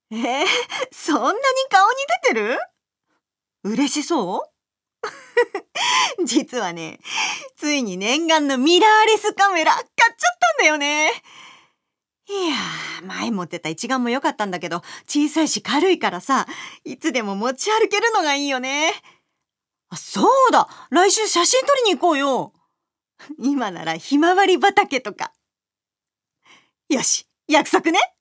そんなに顔に出てる？嬉しそう？実はね、ついに念願のミラーレスカメラ買っちゃったんだよね。いや前持ってた一眼も良かったんだけど、小さいし軽いからさ、いつでも持ち歩けるのがいいよね。あ、そうだ、来週写真撮りに行こうよ。今ならひまわり畑とか。よし、約束ね。